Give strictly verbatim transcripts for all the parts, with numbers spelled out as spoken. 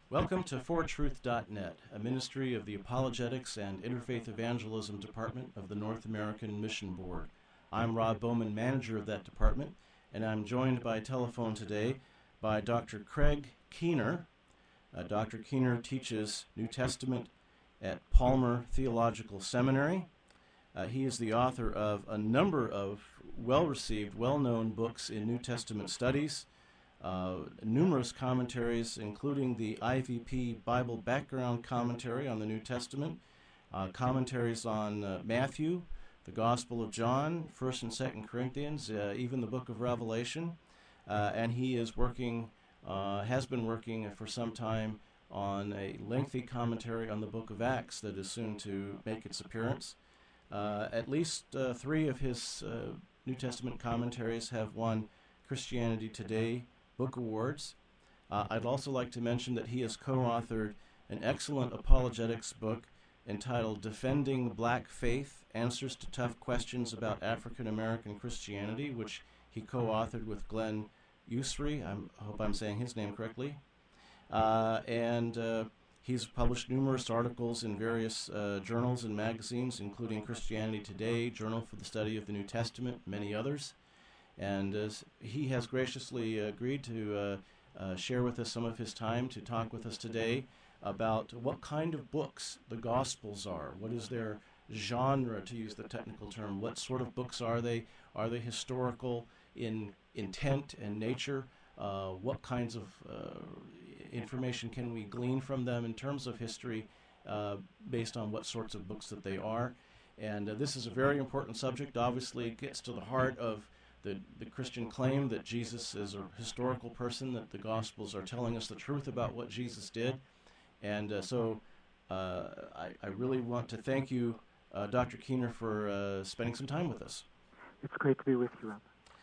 Welcome to for truth dot net, a ministry of the Apologetics and Interfaith Evangelism Department of the North American Mission Board. I'm Rob Bowman, manager of that department, and I'm joined by telephone today by Doctor Craig Keener. Uh, Doctor Keener teaches New Testament at Palmer Theological Seminary. Uh, he is the author of a number of well-received, well-known books in New Testament studies, uh, numerous commentaries, including the I V P Bible Background Commentary on the New Testament, uh, commentaries on uh, Matthew, the Gospel of John, First and Second Corinthians, uh, even the Book of Revelation, uh, and he is working, uh, has been working for some time on a lengthy commentary on the Book of Acts that is soon to make its appearance. Uh, at least uh, three of his uh, New Testament commentaries have won Christianity Today Book Awards. Uh, I'd also like to mention that he has co-authored an excellent apologetics book entitled Defending Black Faith, Answers to Tough Questions About African American Christianity, which he co-authored with Glenn Usry. I'm, I hope I'm saying his name correctly. Uh, and uh, he's published numerous articles in various uh, journals and magazines, including Christianity Today, Journal for the Study of the New Testament, many others. And uh, he has graciously agreed to uh, uh, share with us some of his time to talk with us today about what kind of books the Gospels are. What is their genre, to use the technical term? What sort of books are they? Are they historical in intent and nature? Uh, what kinds of uh, information can we glean from them in terms of history uh, based on what sorts of books that they are? And uh, this is a very important subject. Obviously, it gets to the heart of the, the Christian claim that Jesus is a historical person, that the Gospels are telling us the truth about what Jesus did. And uh, so uh, I, I really want to thank you, uh, Doctor Keener, for uh, spending some time with us. It's great to be with you, Rob.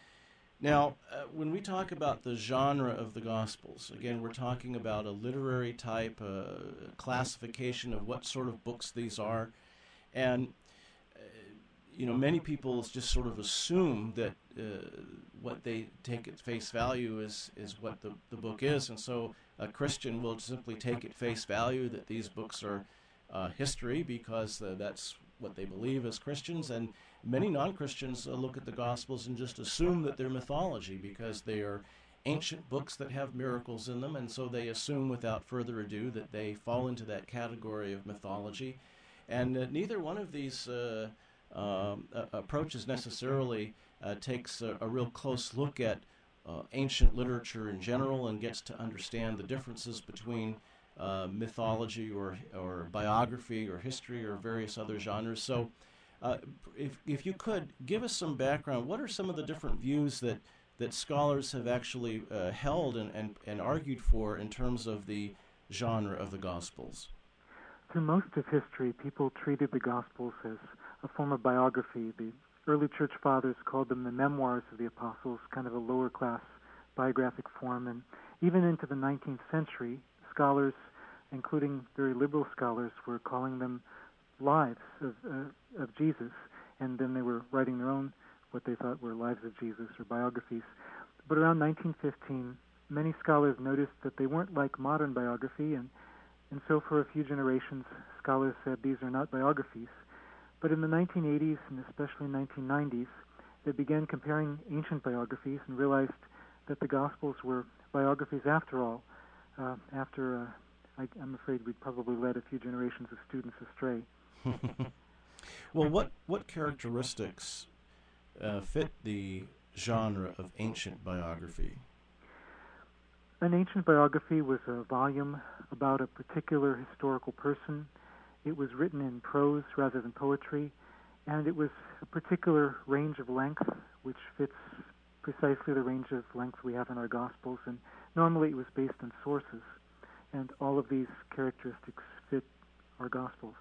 Now, uh, when we talk about the genre of the Gospels, again, we're talking about a literary type uh, classification of what sort of books these are. And, uh, you know, many people just sort of assume that uh, what they take at face value is, is what the, the book is. And so a Christian will simply take at face value that these books are uh, history because uh, that's what they believe as Christians. And many non-Christians uh, look at the Gospels and just assume that they're mythology because they are ancient books that have miracles in them, and so they assume without further ado that they fall into that category of mythology. And uh, neither one of these uh, um, uh, approaches necessarily uh, takes a, a real close look at uh, ancient literature in general and gets to understand the differences between uh, mythology or, or biography or history or various other genres. So Uh, if if you could, give us some background. What are some of the different views that, that scholars have actually uh, held and, and, and argued for in terms of the genre of the Gospels? Through most of history, people treated the Gospels as a form of biography. The early church fathers called them the memoirs of the apostles, kind of a lower-class biographic form. And even into the nineteenth century, scholars, including very liberal scholars, were calling them lives of uh, of Jesus, and then they were writing their own, what they thought were lives of Jesus or biographies. But around nineteen fifteen, many scholars noticed that they weren't like modern biography, and, and so for a few generations, scholars said these are not biographies. But in the nineteen eighties, and especially nineteen nineties, they began comparing ancient biographies and realized that the Gospels were biographies after all, uh, after, uh, I, I'm afraid we'd probably led a few generations of students astray. Well, what, what characteristics uh, fit the genre of ancient biography? An ancient biography was a volume about a particular historical person. It was written in prose rather than poetry, and it was a particular range of length, which fits precisely the range of length we have in our Gospels, and normally it was based on sources, and all of these characteristics fit our Gospels.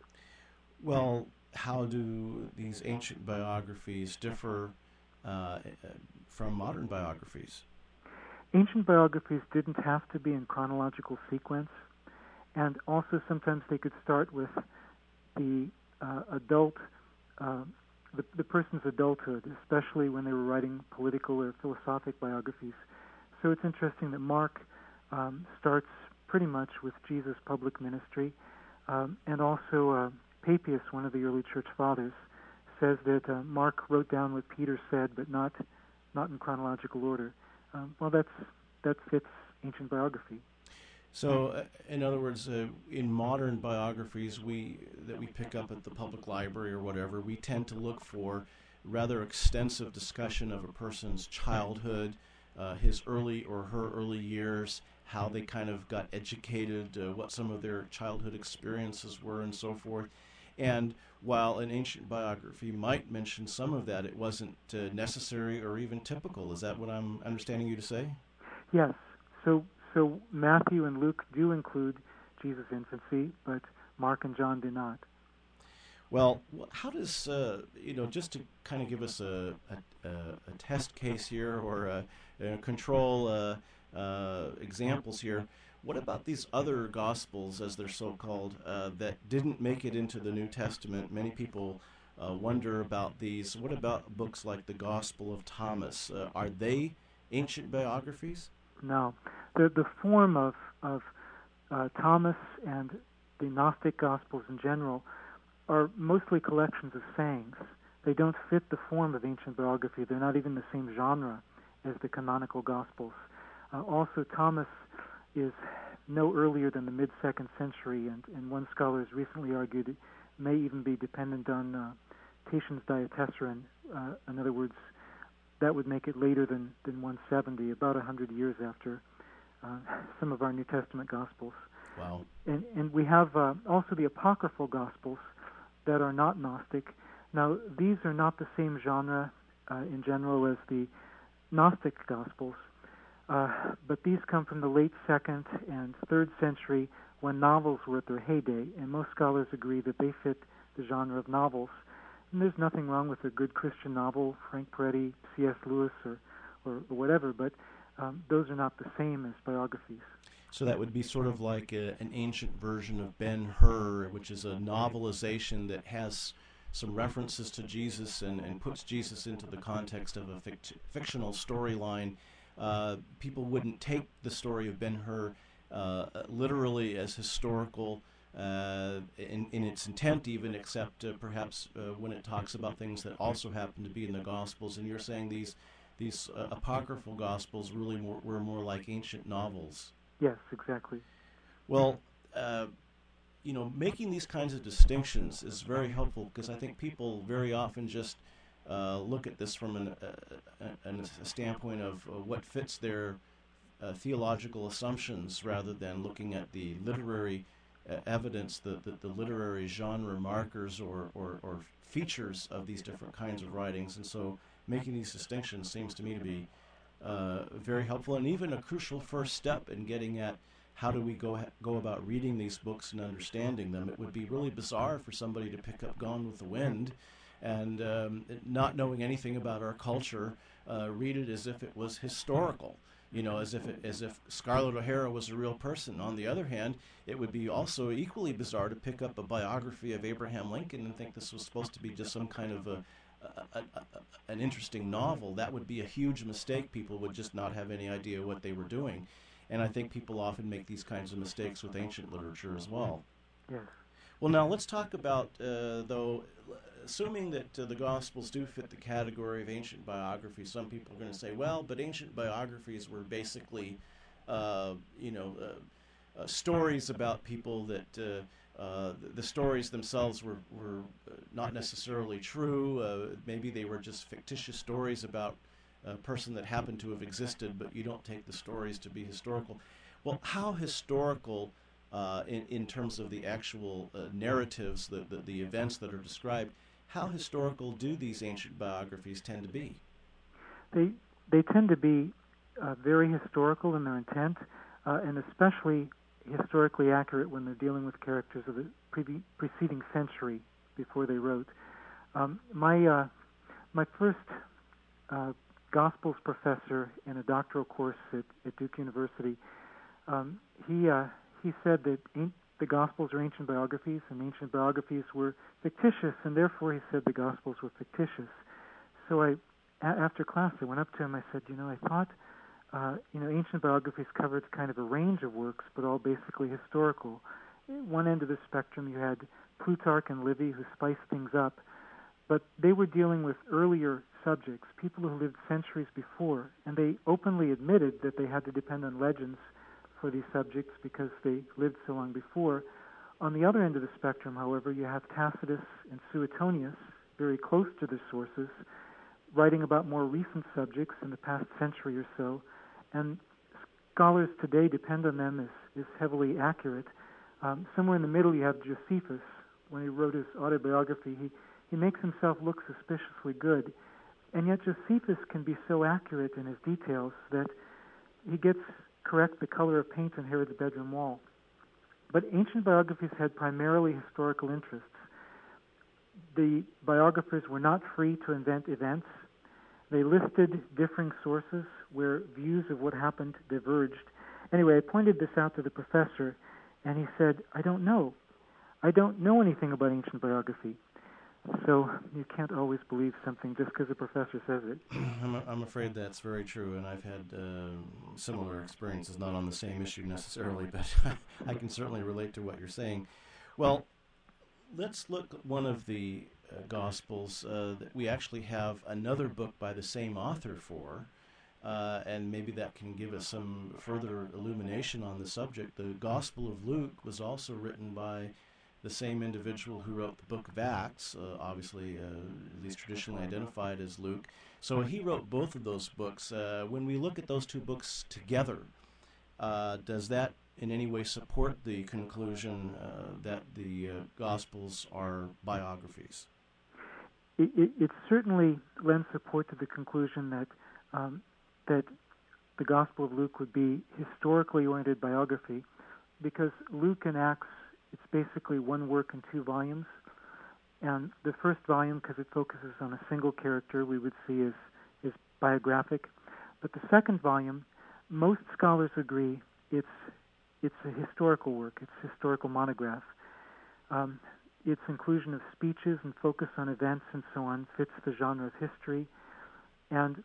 Well, how do these ancient biographies differ uh, from modern biographies? Ancient biographies didn't have to be in chronological sequence, and also sometimes they could start with the uh, adult, uh, the, the person's adulthood, especially when they were writing political or philosophic biographies. So it's interesting that Mark um, starts pretty much with Jesus' public ministry. Um, and also, uh, Papias, one of the early church fathers, says that uh, Mark wrote down what Peter said, but not not in chronological order. Um, well, that's that fits ancient biography. So, uh, in other words, uh, in modern biographies we that we pick up at the public library or whatever, we tend to look for rather extensive discussion of a person's childhood, uh, his early or her early years, how they kind of got educated, uh, what some of their childhood experiences were, and so forth. And while an ancient biography might mention some of that, it wasn't uh, necessary or even typical. Is that what I'm understanding you to say? Yes. So, so Matthew and Luke do include Jesus' infancy, but Mark and John do not. Well, how does, uh, you know, just to kind of give us a, a, a test case here or a, a control uh, uh, examples here, what about these other Gospels, as they're so-called, uh, that didn't make it into the New Testament? Many people uh, wonder about these. What about books like the Gospel of Thomas? Uh, are they ancient biographies? No. The the form of, of uh, Thomas and the Gnostic Gospels in general are mostly collections of sayings. They don't fit the form of ancient biography. They're not even the same genre as the canonical Gospels. Uh, also, Thomas is no earlier than the mid-second century, and, and one scholar has recently argued it may even be dependent on uh, Tatian's Diatessaron. Uh, in other words, that would make it later than, than one seventy, about one hundred years after uh, some of our New Testament Gospels. Wow. And, and we have uh, also the apocryphal Gospels that are not Gnostic. Now, these are not the same genre uh, in general as the Gnostic Gospels, uh, but these come from the late second and third century when novels were at their heyday, and most scholars agree that they fit the genre of novels. And there's nothing wrong with a good Christian novel, Frank Peretti, C S Lewis, or, or, or whatever, but um, those are not the same as biographies. So that would be sort of like a, an ancient version of Ben-Hur, which is a novelization that has some references to Jesus and, and puts Jesus into the context of a fict- fictional storyline. Uh, people wouldn't take the story of Ben-Hur uh, literally as historical uh, in, in its intent even, except uh, perhaps uh, when it talks about things that also happen to be in the Gospels. And you're saying these these uh, apocryphal Gospels really more, were more like ancient novels. Yes, exactly. Well, uh, you know, making these kinds of distinctions is very helpful because I think people very often just uh, look at this from an, uh, a, a standpoint of uh, what fits their uh, theological assumptions rather than looking at the literary uh, evidence, the, the, the literary genre markers or, or, or features of these different kinds of writings. And so making these distinctions seems to me to be Uh, very helpful, and even a crucial first step in getting at how do we go ha- go about reading these books and understanding them. It would be really bizarre for somebody to pick up Gone with the Wind and um, not knowing anything about our culture, uh, read it as if it was historical, you know, as if it, as if Scarlett O'Hara was a real person. On the other hand, it would be also equally bizarre to pick up a biography of Abraham Lincoln and think this was supposed to be just some kind of a A, a, a, an interesting novel. That would be a huge mistake. People would just not have any idea what they were doing. And I think people often make these kinds of mistakes with ancient literature as well. Yes. Well, now let's talk about, uh, though, assuming that uh, the Gospels do fit the category of ancient biography, some people are going to say, well, but ancient biographies were basically, uh, you know, uh, uh, stories about people that uh, Uh, the, the stories themselves were, were uh, not necessarily true. Uh, maybe they were just fictitious stories about a person that happened to have existed, but you don't take the stories to be historical. Well, how historical, uh, in, in terms of the actual uh, narratives, the, the, the events that are described, how historical do these ancient biographies tend to be? They, they tend to be uh, very historical in their intent, uh, and especially historically accurate when they're dealing with characters of the pre- preceding century before they wrote. Um, my uh, my first uh, Gospels professor in a doctoral course at, at Duke University, um, he uh, he said that an- the Gospels are ancient biographies, and ancient biographies were fictitious, and therefore he said the Gospels were fictitious. So I, a- after class, I went up to him. I said, you know, I thought uh, you know, ancient biographies covered kind of a range of works, but all basically historical. At one end of the spectrum, you had Plutarch and Livy, who spiced things up, but they were dealing with earlier subjects, people who lived centuries before, and they openly admitted that they had to depend on legends for these subjects because they lived so long before. On the other end of the spectrum, however, you have Tacitus and Suetonius, very close to their sources, writing about more recent subjects in the past century or so, and scholars today depend on them as, as heavily accurate. Um, somewhere in the middle you have Josephus. When he wrote his autobiography, he, he makes himself look suspiciously good, and yet Josephus can be so accurate in his details that he gets correct the color of paint on Herod's bedroom wall. But ancient biographies had primarily historical interests. The biographers were not free to invent events. They listed differing sources where views of what happened diverged. Anyway, I pointed this out to the professor, and he said, I don't know. I don't know anything about ancient biography. So you can't always believe something just because a professor says it. I'm, I'm afraid that's very true, and I've had uh, similar experiences, not on the same issue necessarily, but I can certainly relate to what you're saying. Well, let's look at one of the uh, Gospels uh, that we actually have another book by the same author for, uh, and maybe that can give us some further illumination on the subject. The Gospel of Luke was also written by the same individual who wrote the book of Acts, uh, obviously uh, at least traditionally identified as Luke. So he wrote both of those books. Uh, when we look at those two books together, uh, does that in any way support the conclusion uh, that the uh, Gospels are biographies? It, it, it certainly lends support to the conclusion that um, that the Gospel of Luke would be historically oriented biography, because Luke and Acts, it's basically one work in two volumes. And the first volume, because it focuses on a single character, we would see as, as biographic. But the second volume, most scholars agree it's it's a historical work. It's a historical monograph. Um, its inclusion of speeches and focus on events and so on fits the genre of history. And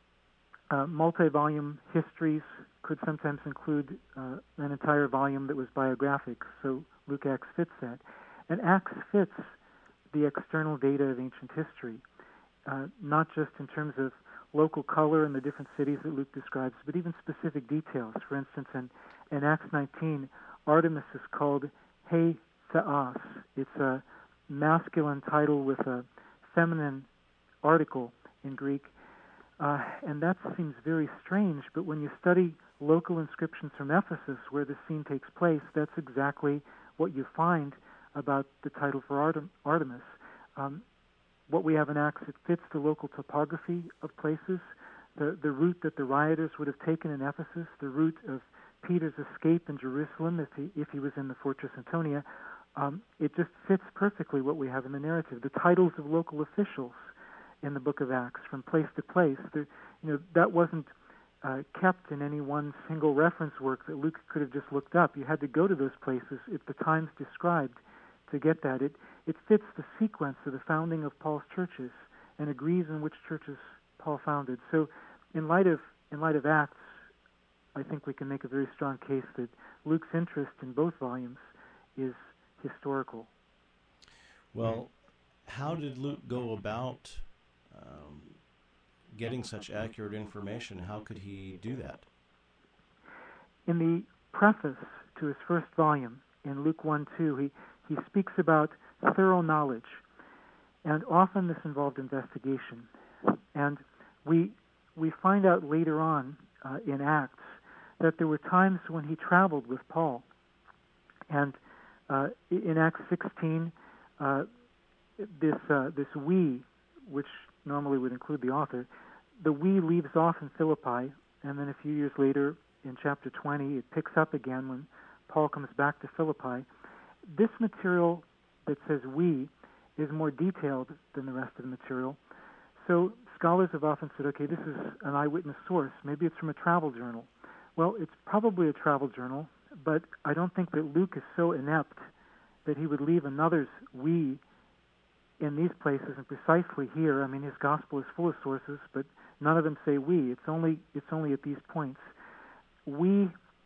uh, multi-volume histories could sometimes include uh, an entire volume that was biographic. So Luke Acts fits that. And Acts fits the external data of ancient history, uh, not just in terms of local color in the different cities that Luke describes, but even specific details. For instance, in, in Acts nineteen, Artemis is called He Theos. It's a masculine title with a feminine article in Greek. Uh, and that seems very strange, but when you study local inscriptions from Ephesus where the scene takes place, that's exactly what you find about the title for Artem- Artemis. Um, what we have in Acts, it fits the local topography of places, the, the route that the rioters would have taken in Ephesus, the route of Peter's escape in Jerusalem if he, if he was in the Fortress Antonia. Um, it just fits perfectly what we have in the narrative. The titles of local officials in the book of Acts from place to place, the, you know, that wasn't uh, kept in any one single reference work that Luke could have just looked up. You had to go to those places at the times described to get that. It it fits the sequence of the founding of Paul's churches and agrees in which churches Paul founded. So, in light of in light of Acts, I think we can make a very strong case that Luke's interest in both volumes is historical. Well, how did Luke go about um, getting such accurate information? How could he do that? In the preface to his first volume, in Luke one two, he, he speaks about thorough knowledge, and often this involved investigation. And we we find out later on uh, in Acts that there were times when he traveled with Paul. And uh, in Acts sixteen, uh, this uh, this we, which normally would include the author, the we leaves off in Philippi, and then a few years later, in chapter twenty, it picks up again when Paul comes back to Philippi. This material that says we is more detailed than the rest of the material. So scholars have often said, okay, this is an eyewitness source. Maybe it's from a travel journal. Well, it's probably a travel journal, but I don't think that Luke is so inept that he would leave another's we in these places and precisely here. I mean, his gospel is full of sources, but None of them say we. It's only it's only at these points. We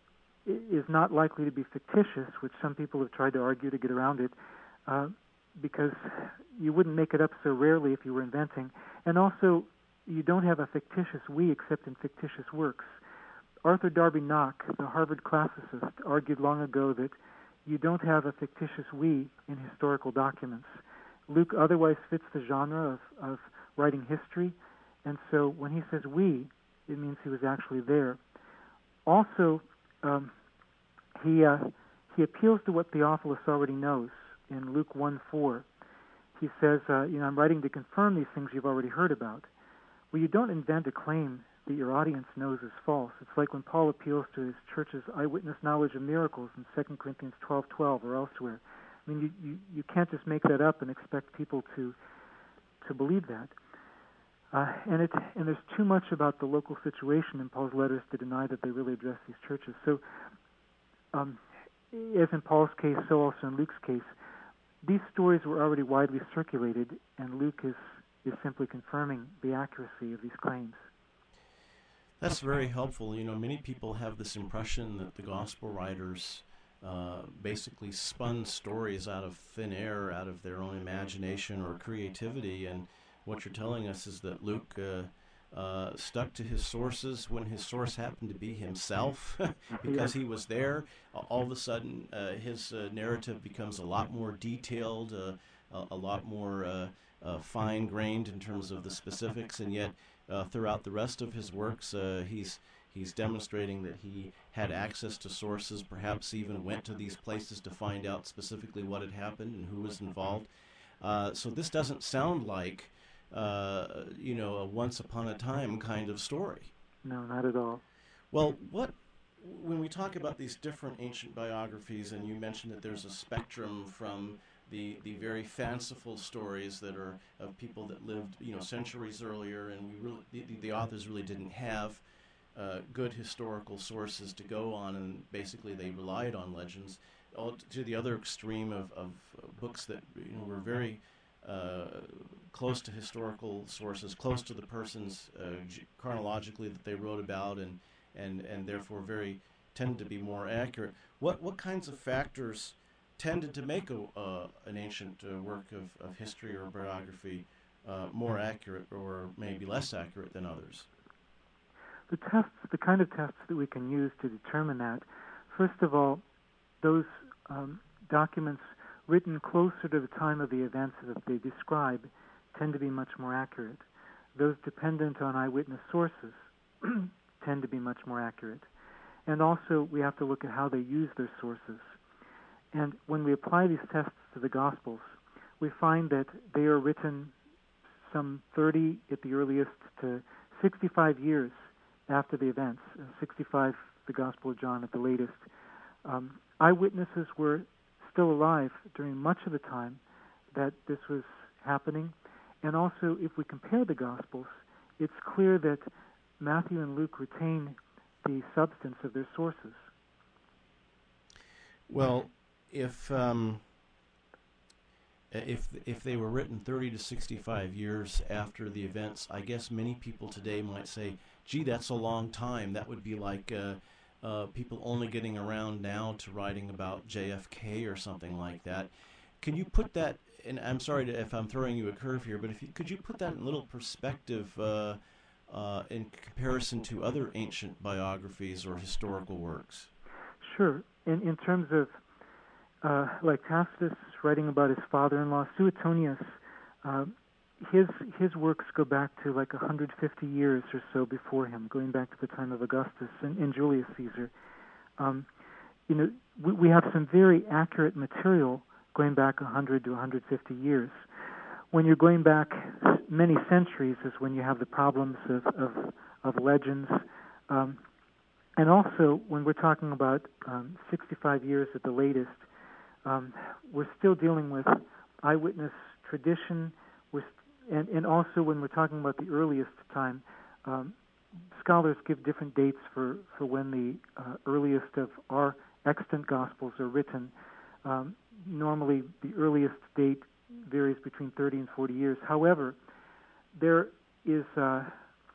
is not likely to be fictitious, which some people have tried to argue to get around it, uh, because you wouldn't make it up so rarely if you were inventing. And also, you don't have a fictitious we except in fictitious works. Arthur Darby Knock, the Harvard classicist, argued long ago that you don't have a fictitious we in historical documents. Luke otherwise fits the genre of, of writing history, and so when he says we, it means he was actually there. Also, um, he uh, he appeals to what Theophilus already knows in Luke one four. He says, uh, you know, I'm writing to confirm these things you've already heard about. Well, you don't invent a claim that your audience knows is false. It's like when Paul appeals to his church's eyewitness knowledge of miracles in Second Corinthians twelve twelve or elsewhere. I mean, you, you, you can't just make that up and expect people to to believe that. Uh, and it and there's too much about the local situation in Paul's letters to deny that they really address these churches. So, um, as in Paul's case, so also in Luke's case, these stories were already widely circulated, and Luke is, is simply confirming the accuracy of these claims. That's very helpful. You know, many people have this impression that the gospel writers uh, basically spun stories out of thin air, out of their own imagination or creativity, and what you're telling us is that Luke uh, uh, stuck to his sources when his source happened to be himself, because he was there. All of a sudden, uh, his uh, narrative becomes a lot more detailed, uh, a, a lot more uh, uh, fine-grained in terms of the specifics, and yet uh, throughout the rest of his works, uh, he's he's demonstrating that he had access to sources, perhaps even went to these places to find out specifically what had happened and who was involved. Uh, so this doesn't sound like Uh, you know, a once upon a time kind of story. No, not at all. Well, what when we talk about these different ancient biographies, and you mentioned that there's a spectrum from the the very fanciful stories that are of people that lived, you know, centuries earlier, and we really the, the authors really didn't have uh, good historical sources to go on, and basically they relied on legends. All to the other extreme of, of books that, you know, were very Uh, close to historical sources, close to the persons uh, g- chronologically that they wrote about, and, and, and therefore very tended to be more accurate. What what kinds of factors tended to make a, uh, an ancient uh, work of, of history or biography uh, more accurate or maybe less accurate than others? The tests, the kind of tests that we can use to determine that, first of all, those um, documents written closer to the time of the events that they describe tend to be much more accurate. Those dependent on eyewitness sources tend to be much more accurate. And also, we have to look at how they use their sources. And when we apply these tests to the Gospels, we find that they are written some thirty at the earliest to sixty-five years after the events, uh, sixty-five the Gospel of John at the latest. Um, eyewitnesses were still alive during much of the time that this was happening. And also, if we compare the Gospels, it's clear that Matthew and Luke retain the substance of their sources. Well, if um, if if they were written thirty to sixty-five years after the events, I guess many people today might say, gee, that's a long time. That would be like uh, Uh, people only getting around now to writing about J F K or something like that. Can you put that, and I'm sorry to, if I'm throwing you a curve here, but if you, could you put that in a little perspective uh, uh, in comparison to other ancient biographies or historical works? Sure. In, in terms of, uh, like Tacitus writing about his father-in-law, Suetonius, uh, his his works go back to like one hundred fifty years or so before him, going back to the time of Augustus and, and Julius Caesar. Um, you know, we, we have some very accurate material going back one hundred to one hundred fifty years. When you're going back many centuries is when you have the problems of, of, of legends. Um, and also, when we're talking about um, sixty-five years at the latest, um, we're still dealing with eyewitness tradition. We're And, and also, when we're talking about the earliest time, um, scholars give different dates for, for when the uh, earliest of our extant Gospels are written. Um, normally, the earliest date varies between thirty and forty years. However, there is uh,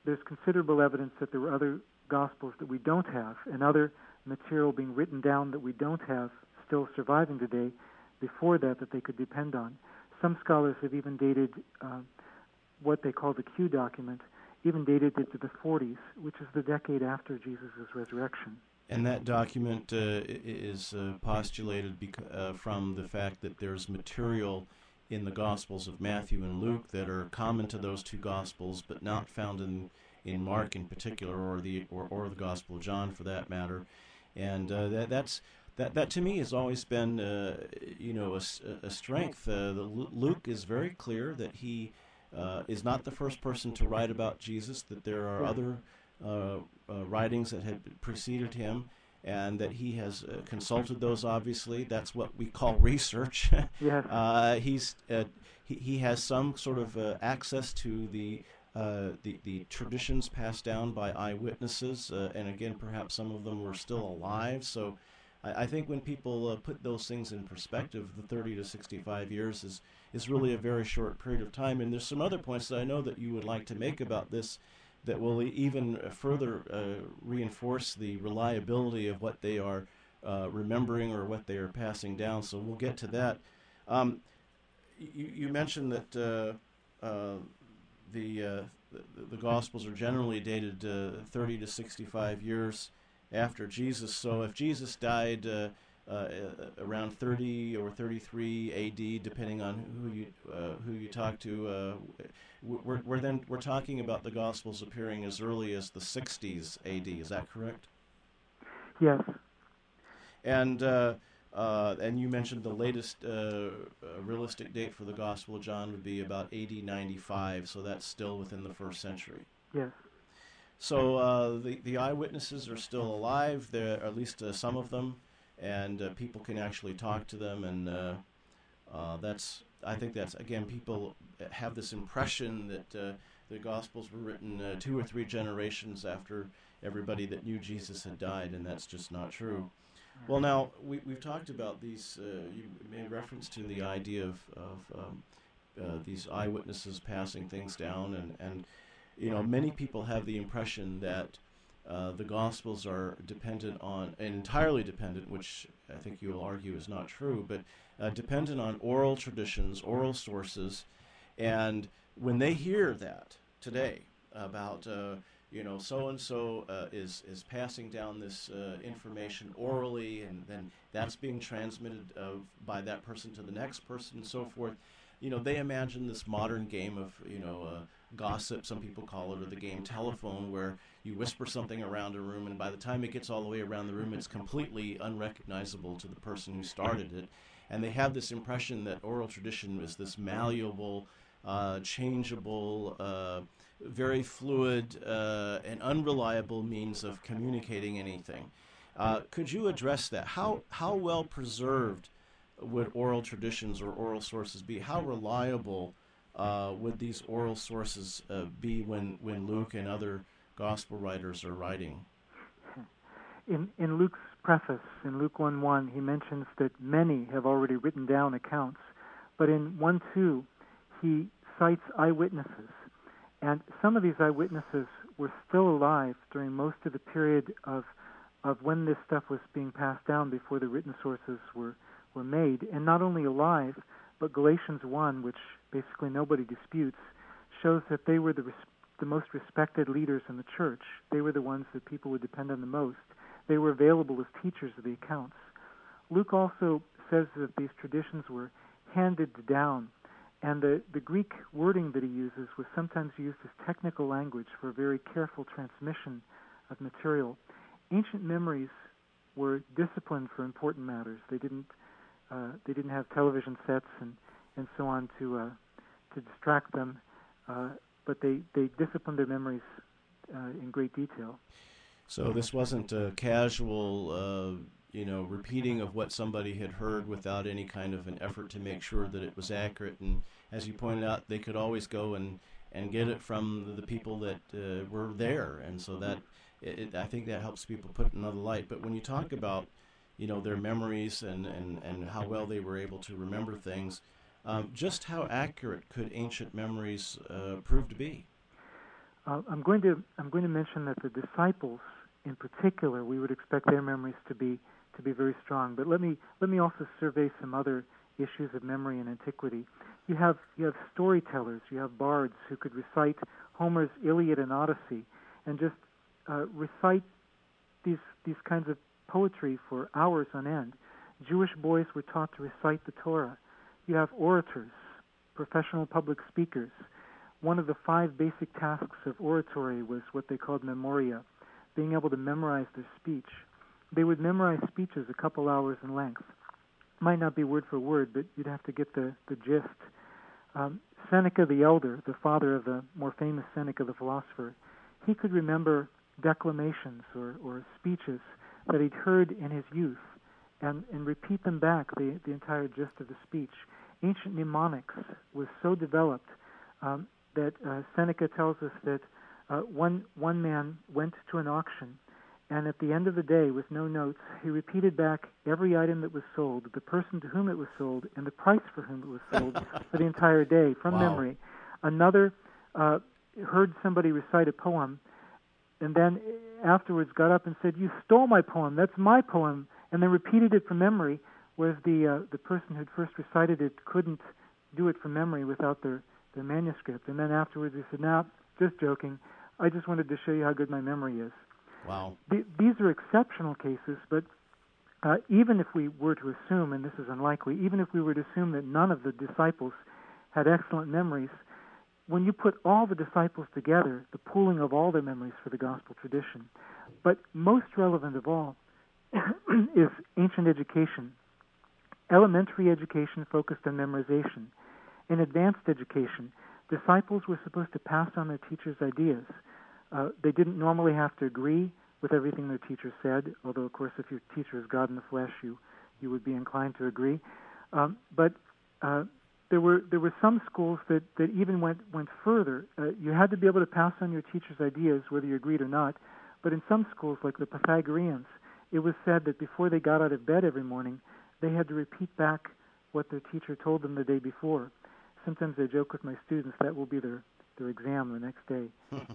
there's considerable evidence that there were other Gospels that we don't have, and other material being written down that we don't have still surviving today before that that they could depend on. Some scholars have even dated uh, what they call the Q document, even dated it to the forties, which is the decade after Jesus' resurrection. And that document uh, is uh, postulated bec- uh, from the fact that there's material in the Gospels of Matthew and Luke that are common to those two Gospels, but not found in, in Mark in particular, or the or, or the Gospel of John for that matter. And uh, that that's that that to me has always been uh, you know a, a strength. Uh, the, Luke is very clear that he uh, is not the first person to write about Jesus. That there are other uh, uh, writings that had preceded him, and that he has uh, consulted those. Obviously, that's what we call research. Yes. uh, he's uh, he, he has some sort of uh, access to the, uh, the the traditions passed down by eyewitnesses, uh, and again, perhaps some of them were still alive. So, I, I think when people uh, put those things in perspective, the thirty to sixty-five years is is really a very short period of time. And there's some other points that I know that you would like to make about this, that will even further uh, reinforce the reliability of what they are uh, remembering or what they are passing down. So we'll get to that. Um, you, you mentioned that uh, uh, the, uh, the the Gospels are generally dated uh, thirty to sixty-five years after Jesus. So if Jesus died uh, uh, around thirty or thirty-three A D, depending on who you uh, who you talk to, uh, we're, we're then we're talking about the Gospels appearing as early as the sixties A D. Is that correct? Yes. And uh, uh, and you mentioned the latest uh, uh, realistic date for the Gospel of John would be about A D ninety-five, so that's still within the first century. Yes. So uh, the the eyewitnesses are still alive, there, or at least uh, some of them, and uh, people can actually talk to them, and uh, uh, that's I think that's again people have this impression that uh, the Gospels were written uh, two or three generations after everybody that knew Jesus had died, and that's just not true. Well, now we we've talked about these. Uh, you made reference to the idea of of um, uh, these eyewitnesses passing things down, and and you know many people have the impression that Uh, the Gospels are dependent on, entirely dependent, which I think you will argue is not true, but uh, dependent on oral traditions, oral sources, and when they hear that today about, uh, you know, so-and-so uh, is, is passing down this uh, information orally, and then that's being transmitted uh, by that person to the next person and so forth, you know, they imagine this modern game of, you know, uh, gossip, some people call it, or the game telephone, where you whisper something around a room, and by the time it gets all the way around the room, it's completely unrecognizable to the person who started it. And they have this impression that oral tradition is this malleable, uh, changeable, uh, very fluid, uh, and unreliable means of communicating anything. Uh, could you address that? How how well preserved would oral traditions or oral sources be? How reliable uh, would these oral sources uh, be when, when Luke and other gospel writers are writing? In in Luke's preface, in Luke one one, he mentions that many have already written down accounts, but in one two, he cites eyewitnesses, and some of these eyewitnesses were still alive during most of the period of of when this stuff was being passed down before the written sources were were made, and not only alive, but Galatians one, which basically nobody disputes, shows that they were the res- the most respected leaders in the church. They were the ones that people would depend on the most. They were available as teachers of the accounts. Luke also says that these traditions were handed down, and the, the Greek wording that he uses was sometimes used as technical language for a very careful transmission of material. Ancient memories were disciplined for important matters. They didn't uh, they didn't have television sets and, and so on to uh, to distract them, uh, but they, they disciplined their memories uh, in great detail. So this wasn't a casual, uh, you know, repeating of what somebody had heard without any kind of an effort to make sure that it was accurate. And as you pointed out, they could always go and, and get it from the people that uh, were there. And so that, it, it, I think that helps people put in another light. But when you talk about, you know, their memories and, and, and how well they were able to remember things, um, just how accurate could ancient memories uh, prove to be? Uh, I'm going to I'm going to mention that the disciples, in particular, we would expect their memories to be to be very strong. But let me let me also survey some other issues of memory in antiquity. You have you have storytellers, you have bards who could recite Homer's Iliad and Odyssey, and just uh, recite these these kinds of poetry for hours on end. Jewish boys were taught to recite the Torah. You have orators, professional public speakers. One of the five basic tasks of oratory was what they called memoria, being able to memorize their speech. They would memorize speeches a couple hours in length. Might not be word for word, but you'd have to get the, the gist. Um, Seneca the Elder, the father of the more famous Seneca the philosopher, he could remember declamations or, or speeches that he'd heard in his youth and, and repeat them back, the, the entire gist of the speech. Ancient mnemonics was so developed um, that uh, Seneca tells us that uh, one, one man went to an auction, and at the end of the day, with no notes, he repeated back every item that was sold, the person to whom it was sold, and the price for whom it was sold for the entire day from Wow. memory. Another uh, heard somebody recite a poem, and then afterwards got up and said, "You stole my poem. That's my poem," and then repeated it from memory, whereas the uh, the person who'd first recited it couldn't do it from memory without their, their manuscript. And then afterwards he said, "Now, just joking. I just wanted to show you how good my memory is." Wow. The, these are exceptional cases, but uh, even if we were to assume, and this is unlikely, even if we were to assume that none of the disciples had excellent memories, when you put all the disciples together, the pooling of all their memories for the gospel tradition. But most relevant of all is ancient education. Elementary education focused on memorization. In advanced education, disciples were supposed to pass on their teachers' ideas. Uh, they didn't normally have to agree with everything their teacher said, although, of course, if your teacher is God in the flesh, you, you would be inclined to agree. Um, but uh, there were there were some schools that, that even went, went further. Uh, you had to be able to pass on your teacher's ideas, whether you agreed or not. But in some schools, like the Pythagoreans, it was said that before they got out of bed every morning, they had to repeat back what their teacher told them the day before. Sometimes I joke with my students that will be their, their exam the next day.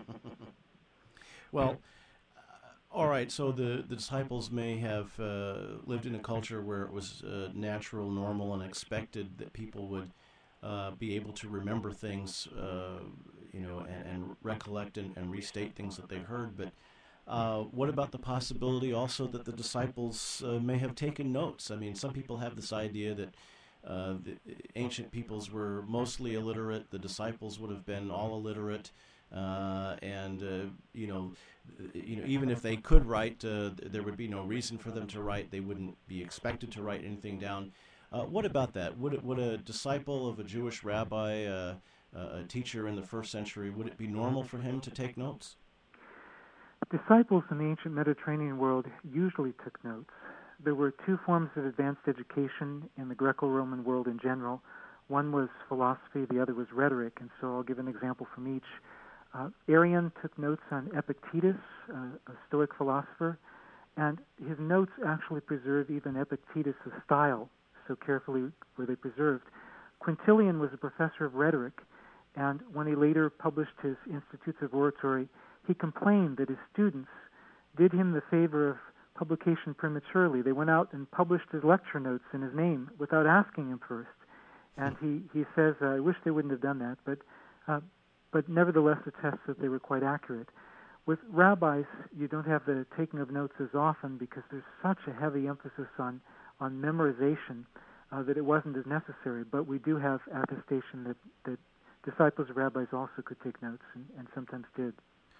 Well, uh, all right, so the, the disciples may have uh, lived in a culture where it was uh, natural, normal, and expected that people would uh, be able to remember things, uh, you know, and, and recollect and, and restate things that they heard. But uh, what about the possibility also that the disciples uh, may have taken notes? I mean, some people have this idea that uh, the ancient peoples were mostly illiterate, the disciples would have been all illiterate. Uh, and uh, you know, you know, even if they could write, uh, there would be no reason for them to write. They wouldn't be expected to write anything down. Uh, what about that? Would it, would a disciple of a Jewish rabbi, uh, a teacher in the first century, would it be normal for him to take notes? Disciples in the ancient Mediterranean world usually took notes. There were two forms of advanced education in the Greco-Roman world in general. One was philosophy, the other was rhetoric, and so I'll give an example from each. Uh, Arian took notes on Epictetus, uh, a Stoic philosopher, and his notes actually preserve even Epictetus' style, so carefully were they preserved. Quintilian was a professor of rhetoric, and when he later published his Institutes of Oratory, he complained that his students did him the favor of publication prematurely. They went out and published his lecture notes in his name without asking him first. And he, he says, uh, I wish they wouldn't have done that, but uh, but nevertheless attests that they were quite accurate. With rabbis, you don't have the taking of notes as often because there's such a heavy emphasis on, on memorization uh, that it wasn't as necessary. But we do have attestation that, that disciples of rabbis also could take notes and, and sometimes did.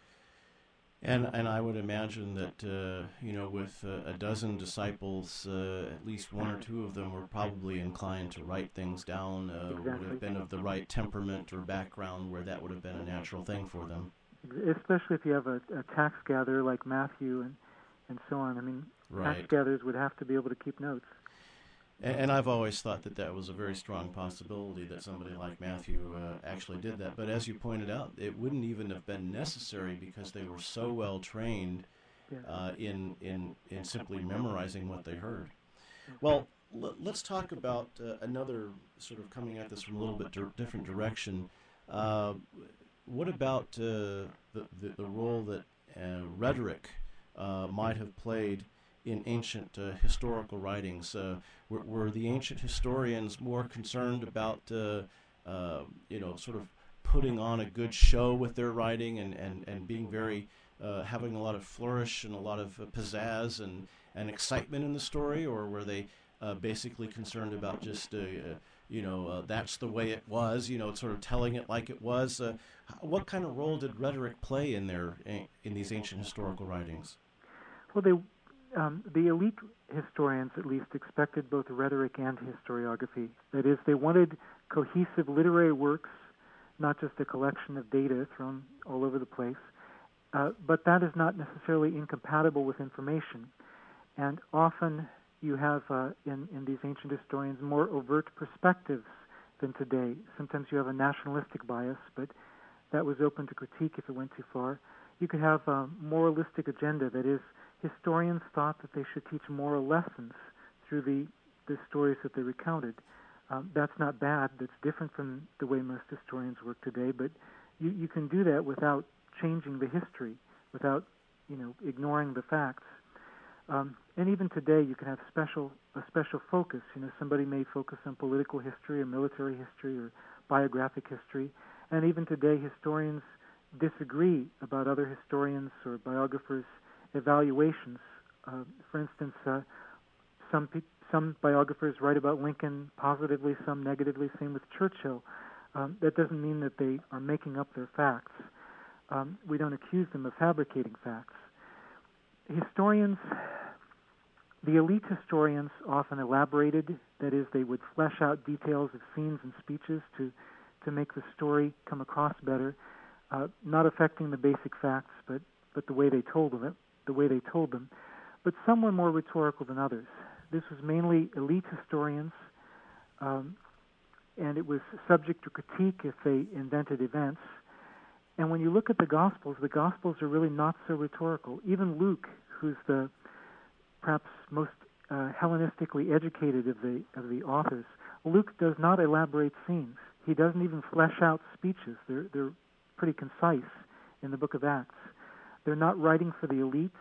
And and I would imagine that, uh, you know, with uh, a dozen disciples, uh, at least one or two of them were probably inclined to write things down, uh, Exactly. would have been of the right temperament or background where that would have been a natural thing for them. Especially if you have a, a tax gatherer like Matthew and, and so on. I mean, Right. tax gatherers would have to be able to keep notes. And, and I've always thought that that was a very strong possibility that somebody like Matthew uh, actually did that. But as you pointed out, it wouldn't even have been necessary because they were so well trained Yeah. uh, in, in, in simply memorizing what they heard. Well, l- let's talk about uh, another sort of coming at this from a little bit di- different direction. Uh, what about uh, the, the, the role that uh, rhetoric uh, might have played in ancient uh, historical writings. Uh, were, were the ancient historians more concerned about, uh, uh, you know, sort of putting on a good show with their writing and, and, and being very, uh, having a lot of flourish and a lot of uh, pizzazz and, and excitement in the story, or were they uh, basically concerned about just, uh, uh, you know, uh, that's the way it was, you know, sort of telling it like it was? Uh, what kind of role did rhetoric play in their in these ancient historical writings? Well, they Um, the elite historians, at least, expected both rhetoric and historiography. That is, they wanted cohesive literary works, not just a collection of data thrown all over the place. Uh, but that is not necessarily incompatible with information. And often you have, uh, in, in these ancient historians, more overt perspectives than today. Sometimes you have a nationalistic bias, but that was open to critique if it went too far. You could have a moralistic agenda, that is, historians thought that they should teach moral lessons through the, the stories that they recounted. Um, that's not bad. That's different from the way most historians work today, but you, you can do that without changing the history, without, you know, ignoring the facts. Um, and even today, you can have special a special focus. You know, somebody may focus on political history or military history or biographic history, and even today, historians disagree about other historians or biographers' evaluations. Uh, for instance, uh, some pe- some biographers write about Lincoln positively, some negatively. Same with Churchill. Um, that doesn't mean that they are making up their facts. Um, we don't accuse them of fabricating facts. Historians, the elite historians, often elaborated. That is, they would flesh out details of scenes and speeches to to make the story come across better, uh, not affecting the basic facts, but but the way they told them it. the way they told them, but some were more rhetorical than others. This was mainly elite historians, um, and it was subject to critique if they invented events. And when you look at the Gospels, the Gospels are really not so rhetorical. Even Luke, who's the perhaps most uh, Hellenistically educated of the of the authors, Luke does not elaborate scenes. He doesn't even flesh out speeches. They're they're pretty concise in the book of Acts. They're not writing for the elite.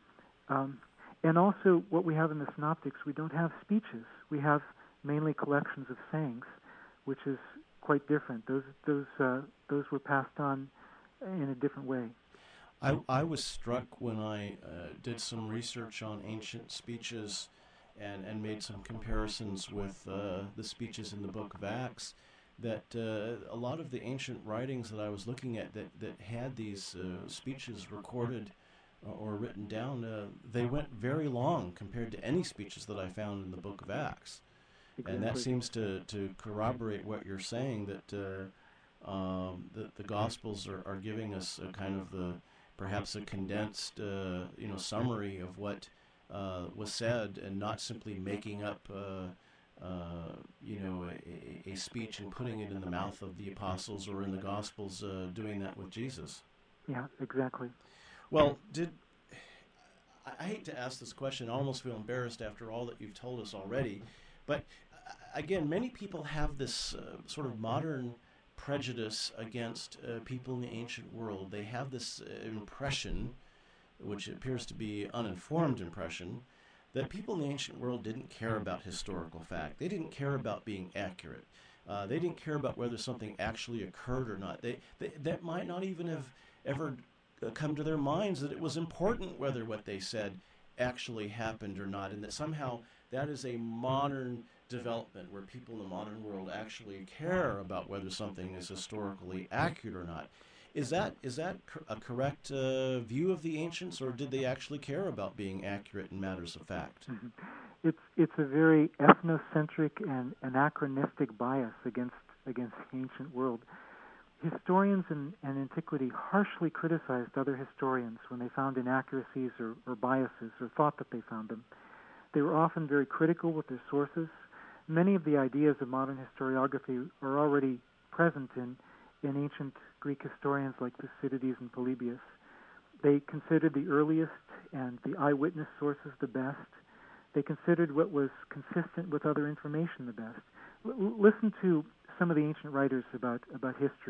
Um, and also, what we have in the Synoptics, we don't have speeches. We have mainly collections of sayings, which is quite different. Those those uh, those were passed on in a different way. I, I was struck when I uh, did some research on ancient speeches and, and made some comparisons with uh, the speeches in the book of Acts, that uh, a lot of the ancient writings that I was looking at that, that had these uh, speeches recorded uh, or written down, uh, they went very long compared to any speeches that I found in the book of Acts. Exactly. And that seems to, to corroborate what you're saying, that uh, um, the, the Gospels are, are giving us a kind of the perhaps a condensed uh, you know summary of what uh, was said, and not simply making up uh, Uh, you know, a, a speech and putting it in the mouth of the apostles, or in the Gospels, uh, doing that with Jesus. Yeah, exactly. Well, did I, I hate to ask this question. I almost feel embarrassed after all that you've told us already. But uh, again, many people have this uh, sort of modern prejudice against uh, people in the ancient world. They have this uh, impression, which appears to be uninformed impression, that people in the ancient world didn't care about historical fact. They didn't care about being accurate. Uh, they didn't care about whether something actually occurred or not. They, they that might not even have ever uh, come to their minds that it was important whether what they said actually happened or not, and that somehow that is a modern development where people in the modern world actually care about whether something is historically accurate or not. Is that is that a correct uh, view of the ancients, or did they actually care about being accurate in matters of fact? Mm-hmm. It's it's a very ethnocentric and anachronistic bias against against the ancient world. Historians in, in antiquity harshly criticized other historians when they found inaccuracies or, or biases, or thought that they found them. They were often very critical with their sources. Many of the ideas of modern historiography are already present in in ancient Greek historians like Thucydides and Polybius. They considered the earliest and the eyewitness sources the best. They considered what was consistent with other information the best. L- listen to some of the ancient writers about, about history.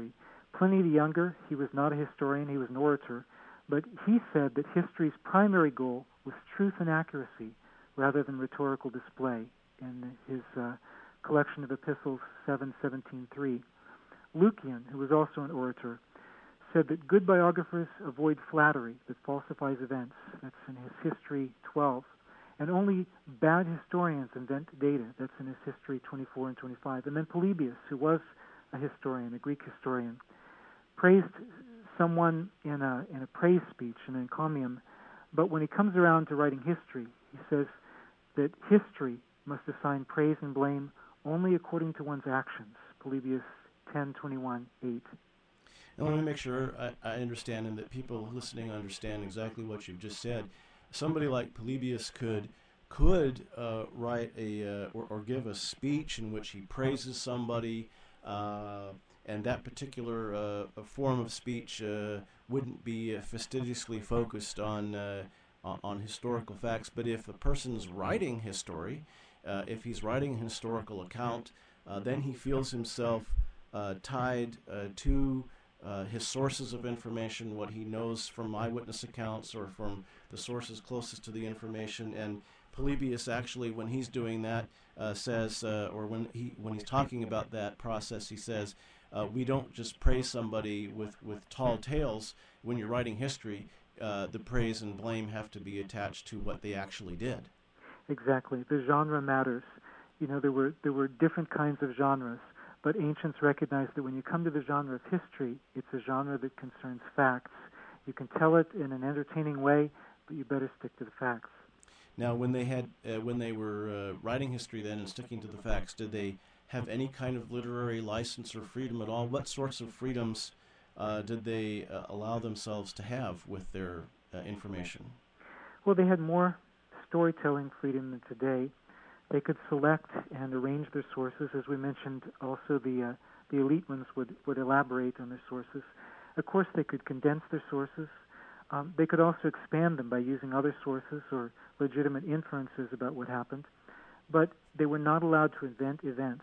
Pliny the Younger, he was not a historian, he was an orator, but he said that history's primary goal was truth and accuracy rather than rhetorical display in his uh, collection of epistles seven seventeen three. Lucian, who was also an orator, said that good biographers avoid flattery that falsifies events. That's in his History twelve. And only bad historians invent data. That's in his History twenty-four and twenty-five. And then Polybius, who was a historian, a Greek historian, praised someone in a in a praise speech, an encomium, but when he comes around to writing history, he says that history must assign praise and blame only according to one's actions. Polybius ten twenty-one eight. Now, let me make sure I, I understand and that people listening understand exactly what you've just said. Somebody like Polybius could could uh, write a uh, or, or give a speech in which he praises somebody, uh, and that particular uh, form of speech uh, wouldn't be uh, fastidiously focused on, uh, on on historical facts. But if a person's writing history, uh, if he's writing a historical account, uh, then he feels himself uh, tied uh, to Uh, his sources of information, what he knows from eyewitness accounts or from the sources closest to the information. And Polybius actually, when he's doing that, uh, says, uh, or when he when he's talking about that process, he says, uh, we don't just praise somebody with, with tall tales. When you're writing history, uh, the praise and blame have to be attached to what they actually did. Exactly. The genre matters. You know, there were there were different kinds of genres. But ancients recognized that when you come to the genre of history, it's a genre that concerns facts. You can tell it in an entertaining way, but you better stick to the facts. Now, when they had, uh, when they were uh, writing history then and sticking to the facts, did they have any kind of literary license or freedom at all? What sorts of freedoms uh, did they uh, allow themselves to have with their uh, information? Well, they had more storytelling freedom than today. They could select and arrange their sources. As we mentioned, also the uh, the elite ones would, would elaborate on their sources. Of course, they could condense their sources. Um, they could also expand them by using other sources or legitimate inferences about what happened. But they were not allowed to invent events.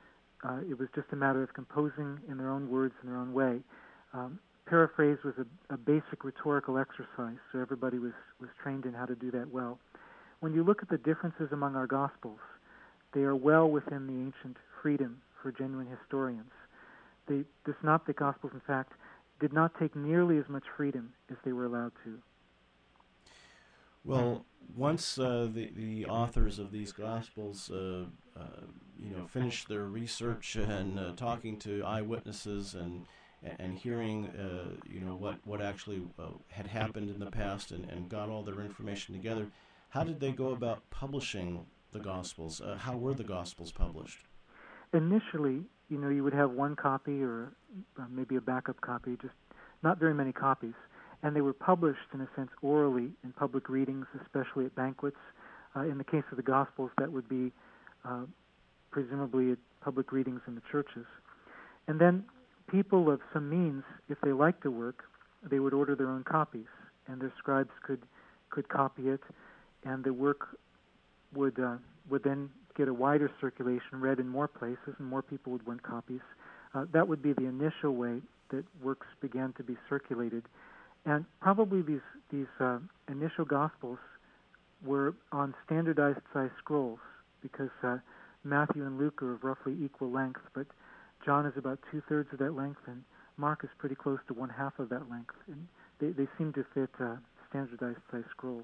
Uh, it was just a matter of composing in their own words in their own way. Um, paraphrase was a, a basic rhetorical exercise, so everybody was, was trained in how to do that well. When you look at the differences among our Gospels, they are well within the ancient freedom for genuine historians. The, the Synoptic Gospels, in fact, did not take nearly as much freedom as they were allowed to. Well, once uh, the, the authors of these Gospels, uh, uh, you know, finished their research and uh, talking to eyewitnesses and and hearing, uh, you know, what, what actually uh, had happened in the past and, and got all their information together, how did they go about publishing the Gospels? Uh, how were the Gospels published? Initially, you know, you would have one copy or uh, maybe a backup copy, just not very many copies. And they were published, in a sense, orally in public readings, especially at banquets. Uh, in the case of the Gospels, that would be uh, presumably at public readings in the churches. And then people of some means, if they liked the work, they would order their own copies, and their scribes could could copy it, and the work would uh, would then get a wider circulation, read in more places, and more people would want copies. Uh, that would be the initial way that works began to be circulated. And probably these these uh, initial Gospels were on standardized size scrolls, because uh, Matthew and Luke are of roughly equal length, but John is about two-thirds of that length, and Mark is pretty close to one-half of that length. And they, they seem to fit uh, standardized size scrolls.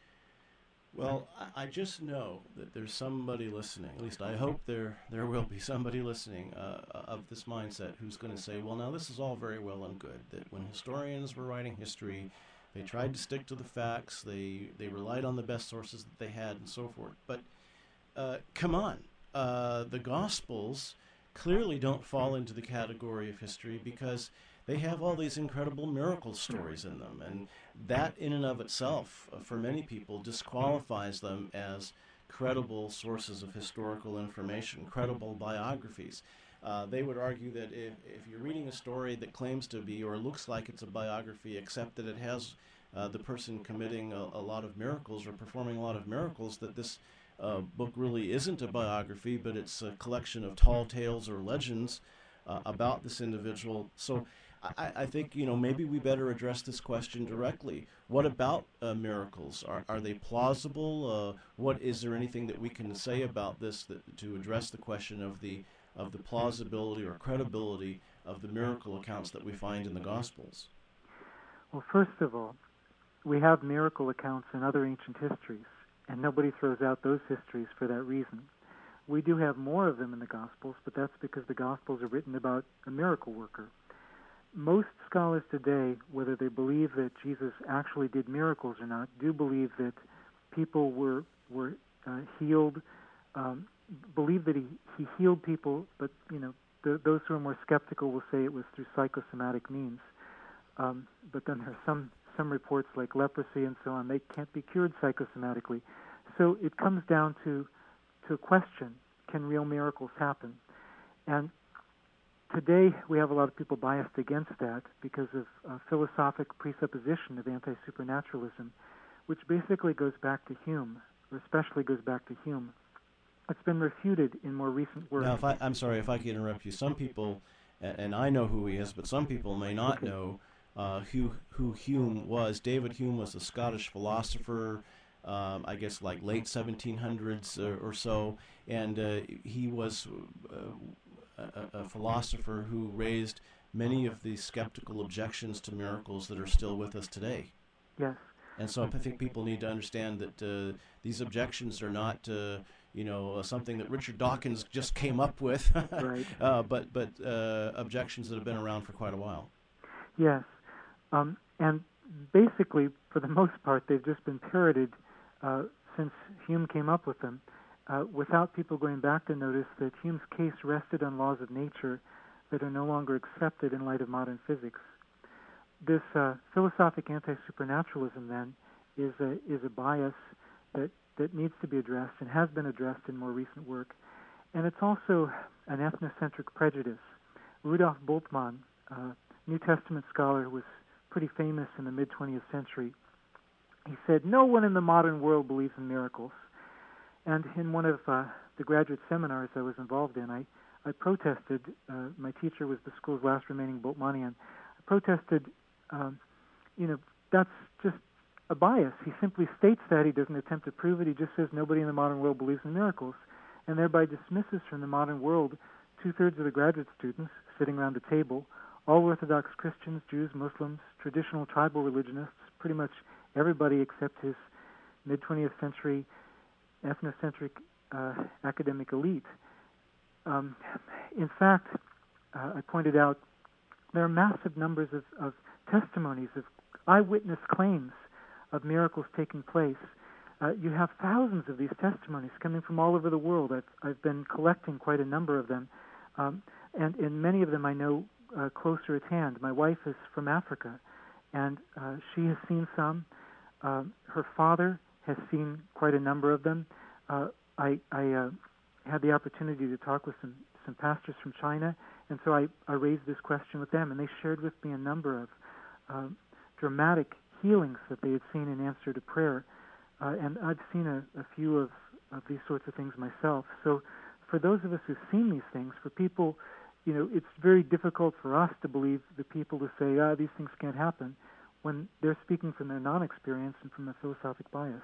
Well, I just know that there's somebody listening, at least I hope there there will be somebody listening uh, of this mindset who's going to say, well, now this is all very well and good, that when historians were writing history, they tried to stick to the facts, they, they relied on the best sources that they had, and so forth. But uh, come on, uh, the Gospels clearly don't fall into the category of history because they have all these incredible miracle stories in them, and that in and of itself, uh, for many people, disqualifies them as credible sources of historical information, credible biographies. Uh, they would argue that if, if you're reading a story that claims to be or looks like it's a biography, except that it has uh, the person committing a, a lot of miracles or performing a lot of miracles, that this uh, book really isn't a biography, but it's a collection of tall tales or legends uh, about this individual. So I, I think, you know, maybe we better address this question directly. What about uh, miracles? Are, are they plausible? Uh, what is there anything that we can say about this that, to address the question of the of the plausibility or credibility of the miracle accounts that we find in the Gospels? Well, first of all, we have miracle accounts in other ancient histories, and nobody throws out those histories for that reason. We do have more of them in the Gospels, but that's because the Gospels are written about a miracle worker. Most scholars today, whether they believe that Jesus actually did miracles or not, do believe that people were were uh, healed, um, believe that he, he healed people, but you know the, those who are more skeptical will say it was through psychosomatic means. Um, but then there are some some reports like leprosy and so on, they can't be cured psychosomatically. So it comes down to to a question: can real miracles happen? And today, we have a lot of people biased against that because of uh, philosophic presupposition of anti-supernaturalism, which basically goes back to Hume, or especially goes back to Hume. It's been refuted in more recent work. Now, if I, I'm sorry if I can interrupt you. Some people, and, and I know who he is, but some people may not Okay. know uh, who who Hume was. David Hume was a Scottish philosopher, um, I guess like late seventeen hundreds or, or so, and uh, he was uh, a, a philosopher who raised many of the skeptical objections to miracles that are still with us today. Yes. And so I think people need to understand that uh, these objections are not, uh, you know, uh, something that Richard Dawkins just came up with, Right. uh, but but uh, objections that have been around for quite a while. Yes. Um, and basically, for the most part, they've just been parroted uh, since Hume came up with them, uh, without people going back to notice that Hume's case rested on laws of nature that are no longer accepted in light of modern physics. This uh, philosophic anti-supernaturalism, then, is a, is a bias that, that needs to be addressed and has been addressed in more recent work. And it's also an ethnocentric prejudice. Rudolf Bultmann, uh, New Testament scholar who was pretty famous in the mid-twentieth century, he said, "No one in the modern world believes in miracles." And in one of uh, the graduate seminars I was involved in, I, I protested. Uh, my teacher was the school's last remaining Bultmannian. I protested, um, you know, that's just a bias. He simply states that. He doesn't attempt to prove it. He just says nobody in the modern world believes in miracles, and thereby dismisses from the modern world two-thirds of the graduate students sitting around the table, all Orthodox Christians, Jews, Muslims, traditional tribal religionists, pretty much everybody except his mid-twentieth century ethnocentric uh, academic elite. Um, in fact, uh, I pointed out there are massive numbers of, of testimonies, of eyewitness claims of miracles taking place. Uh, you have thousands of these testimonies coming from all over the world. I've, I've been collecting quite a number of them, um, and, and many of them I know uh, closer at hand. My wife is from Africa, and uh, she has seen some. Uh, her father has seen quite a number of them. Uh, I, I uh, had the opportunity to talk with some, some pastors from China, and so I, I raised this question with them, and they shared with me a number of uh, dramatic healings that they had seen in answer to prayer. Uh, and I've seen a, a few of, of these sorts of things myself. So for those of us who've seen these things, for people, you know, it's very difficult for us to believe the people to say, ah, these things can't happen, when they're speaking from their non-experience and from a philosophic bias.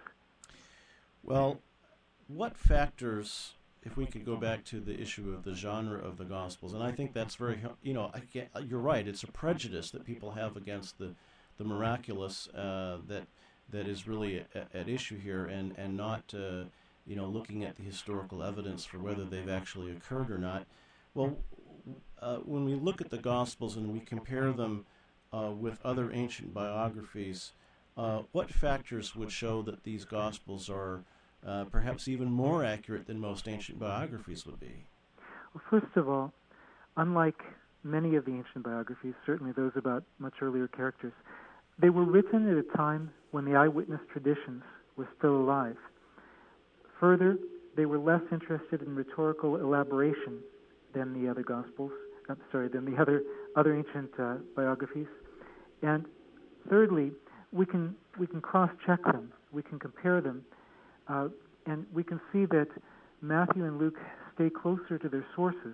Well, what factors, if we could go back to the issue of the genre of the Gospels, and I think that's very, you know, I can't, you're right, it's a prejudice that people have against the, the miraculous uh, that that is really at, at issue here, and, and not, uh, you know, looking at the historical evidence for whether they've actually occurred or not. Well, uh, when we look at the Gospels and we compare them uh, with other ancient biographies, uh, what factors would show that these Gospels are uh, perhaps even more accurate than most ancient biographies would be? Well, first of all, unlike many of the ancient biographies, certainly those about much earlier characters, they were written at a time when the eyewitness traditions were still alive. Further, they were less interested in rhetorical elaboration than the other Gospels. I'm sorry, than the other other ancient uh, biographies. And thirdly, we can we can cross-check them, we can compare them, uh, and we can see that Matthew and Luke stay closer to their sources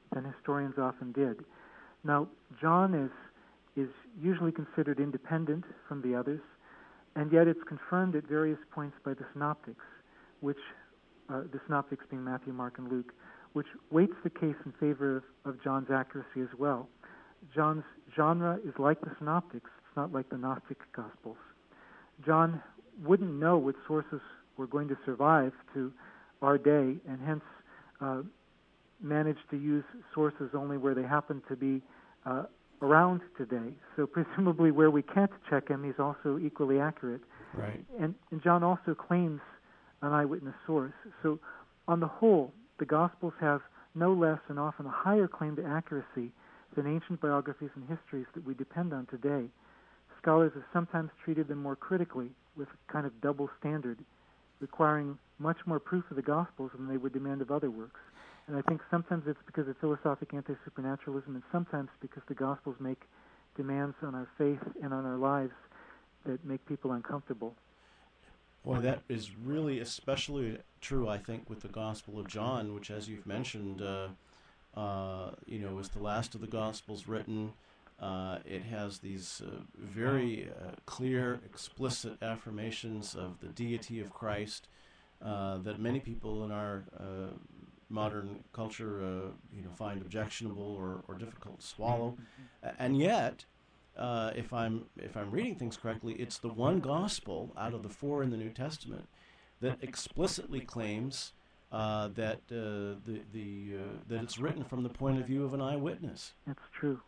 than historians often did. Now, John is is usually considered independent from the others, and yet it's confirmed at various points by the synoptics, which uh, the synoptics being Matthew, Mark, and Luke, which weights the case in favor of, of John's accuracy as well. John's genre is like the synoptics. It's not like the Gnostic Gospels. John wouldn't know what sources were going to survive to our day, and hence uh, managed to use sources only where they happen to be uh, around today. So presumably where we can't check him, he's also equally accurate. Right. And, and John also claims an eyewitness source. So on the whole, the Gospels have no less and often a higher claim to accuracy than ancient biographies and histories that we depend on today. Scholars have sometimes treated them more critically, with a kind of double standard, requiring much more proof of the Gospels than they would demand of other works. And I think sometimes it's because of philosophic anti-supernaturalism, and sometimes because the Gospels make demands on our faith and on our lives that make people uncomfortable. Boy, that is really especially true, I think, with the Gospel of John, which, as you've mentioned, uh, uh, you know, is the last of the Gospels written. Uh, it has these uh, very uh, clear, explicit affirmations of the deity of Christ uh, that many people in our uh, modern culture, uh, you know, find objectionable or, or difficult to swallow. And yet, uh, if I'm if I'm reading things correctly, it's the one gospel out of the four in the New Testament that explicitly claims uh, that uh, the the uh, that it's written from the point of view of an eyewitness. That's true.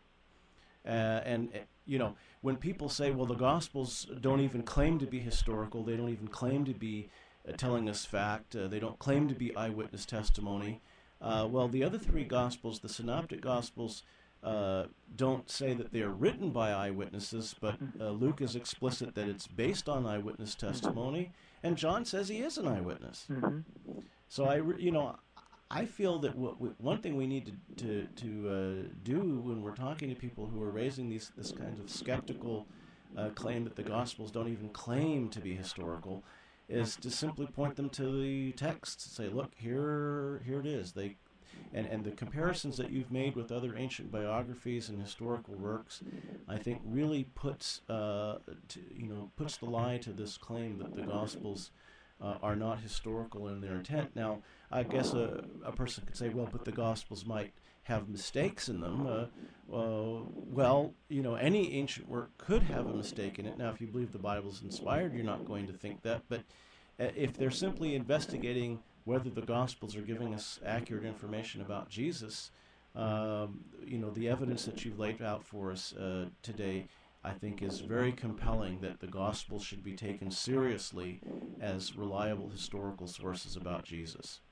Uh, and, uh, you know, when people say, well, the Gospels don't even claim to be historical, they don't even claim to be uh, telling us fact, uh, they don't claim to be eyewitness testimony, uh, well, the other three Gospels, the Synoptic Gospels, uh, don't say that they are written by eyewitnesses, but uh, Luke is explicit that it's based on eyewitness testimony, and John says he is an eyewitness. Mm-hmm. So, I, re- you know... I feel that what we, one thing we need to to, to uh, do when we're talking to people who are raising these this kind of skeptical uh, claim that the Gospels don't even claim to be historical is to simply point them to the text and say, look, here here it is. They and, and the comparisons that you've made with other ancient biographies and historical works, I think, really puts uh, to, you know puts the lie to this claim that the Gospels Uh, are not historical in their intent. Now, I guess a, a person could say, well, but the Gospels might have mistakes in them. Uh, uh, well, you know, any ancient work could have a mistake in it. Now, if you believe the Bible's inspired, you're not going to think that. But uh, if they're simply investigating whether the Gospels are giving us accurate information about Jesus, um, you know, the evidence that you've laid out for us uh, today, I think, is very compelling that the Gospels should be taken seriously as reliable historical sources about Jesus.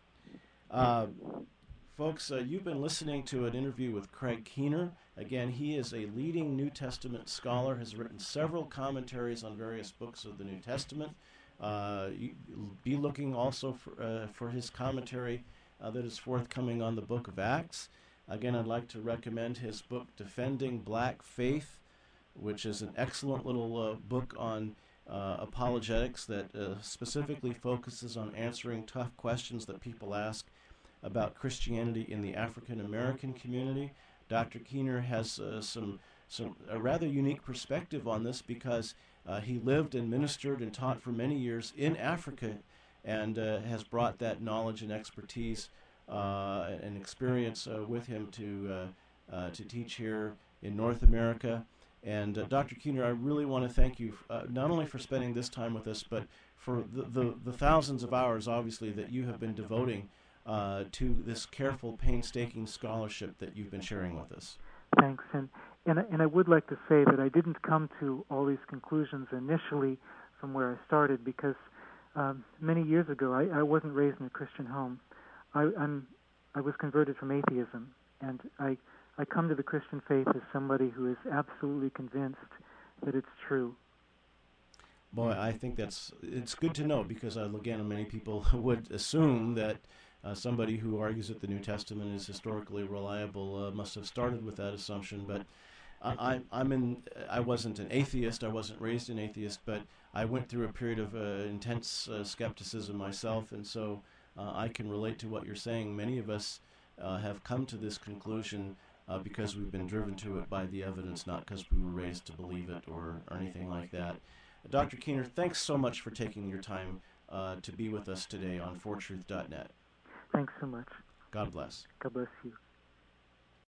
Uh, folks, uh, you've been listening to an interview with Craig Keener. Again, he is a leading New Testament scholar, has written several commentaries on various books of the New Testament. Uh, you, be looking also for, uh, for his commentary uh, that is forthcoming on the book of Acts. Again, I'd like to recommend his book, Defending Black Faith, which is an excellent little uh, book on uh, apologetics that uh, specifically focuses on answering tough questions that people ask about Christianity in the African American community. Doctor Keener has uh, some some a rather unique perspective on this because uh, he lived and ministered and taught for many years in Africa, and uh, has brought that knowledge and expertise uh, and experience uh, with him to uh, uh, to teach here in North America. And uh, Doctor Keener, I really want to thank you uh, not only for spending this time with us, but for the, the, the thousands of hours, obviously, that you have been devoting uh, to this careful, painstaking scholarship that you've been sharing with us. Thanks. And, and, and I would like to say that I didn't come to all these conclusions initially from where I started, because um, many years ago, I, I wasn't raised in a Christian home. I, I'm, I was converted from atheism, and I... I come to the Christian faith as somebody who is absolutely convinced that it's true. Boy, I think that's it's good to know, because uh, again, many people would assume that uh, somebody who argues that the New Testament is historically reliable uh, must have started with that assumption. But I, I, I'm in. I wasn't an atheist. I wasn't raised an atheist, but I went through a period of uh, intense uh, skepticism myself, and so uh, I can relate to what you're saying. Many of us uh, have come to this conclusion uh, because we've been driven to it by the evidence, not because we were raised to believe it or, or anything like that. Doctor Keener, thanks so much for taking your time uh, to be with us today on for truth dot net. Thanks so much. God bless. God bless you.